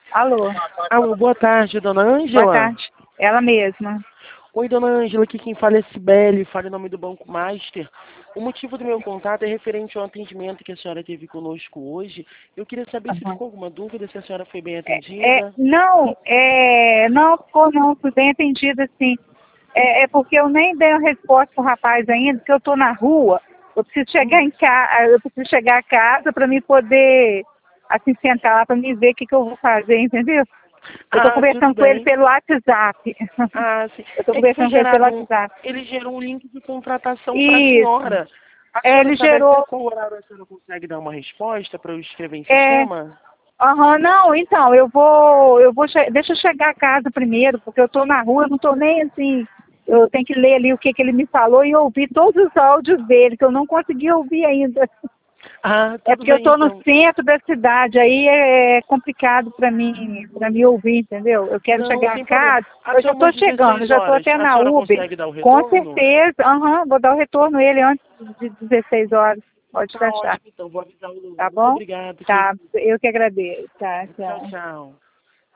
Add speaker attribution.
Speaker 1: Alô,
Speaker 2: Alô, boa tarde, dona Ângela.
Speaker 1: boa tarde. Ela mesma.
Speaker 2: Oi, dona Ângela, aqui quem fala é Cibele, fala em nome do Banco Master. O motivo do meu contato é referente ao atendimento que a senhora teve conosco hoje. Eu queria saber se
Speaker 1: Uhum.
Speaker 2: ficou alguma dúvida, se a senhora foi bem atendida.
Speaker 1: Não ficou não, fui bem atendida, sim. É porque eu nem dei uma resposta pro rapaz ainda, porque eu estou na rua, eu preciso chegar em casa, eu preciso chegar a casa para me poder, assim, sentar lá para me ver o que eu vou fazer, entendeu? Eu estou
Speaker 2: Tudo
Speaker 1: conversando com ele
Speaker 2: bem.
Speaker 1: pelo WhatsApp.
Speaker 2: Sim.
Speaker 1: Eu estou
Speaker 2: É que foi
Speaker 1: conversando com ele pelo
Speaker 2: gerado
Speaker 1: WhatsApp.
Speaker 2: ele gerou um link de contratação para a
Speaker 1: Isso.
Speaker 2: senhora. A senhora
Speaker 1: Ele
Speaker 2: sabe até
Speaker 1: gerou.
Speaker 2: qual horário a senhora consegue dar uma resposta para eu escrever em
Speaker 1: É,
Speaker 2: sistema?
Speaker 1: não, então, deixa eu chegar a casa primeiro, porque eu estou na rua, eu não estou nem assim, eu tenho que ler ali o que ele me falou e ouvir todos os áudios dele, que eu não consegui ouvir ainda. É
Speaker 2: Tudo
Speaker 1: porque eu
Speaker 2: bem
Speaker 1: estou no
Speaker 2: então.
Speaker 1: centro da cidade, aí é complicado para mim ouvir, entendeu? Eu quero
Speaker 2: Não,
Speaker 1: chegar a
Speaker 2: sem problema.
Speaker 1: casa, eu
Speaker 2: Até
Speaker 1: já estou
Speaker 2: umas
Speaker 1: chegando,
Speaker 2: 16
Speaker 1: já estou
Speaker 2: horas,
Speaker 1: até
Speaker 2: a
Speaker 1: na
Speaker 2: senhora
Speaker 1: Uber,
Speaker 2: consegue dar o
Speaker 1: com
Speaker 2: retorno?
Speaker 1: certeza, vou dar o retorno a ele antes de 16 horas, pode
Speaker 2: Tá
Speaker 1: deixar,
Speaker 2: ótimo, então. Vou avisar o Lula.
Speaker 1: tá
Speaker 2: Muito
Speaker 1: bom?
Speaker 2: obrigado,
Speaker 1: Tá,
Speaker 2: querido.
Speaker 1: eu que agradeço, tá,
Speaker 2: Tchau,
Speaker 1: tchau.
Speaker 2: tchau.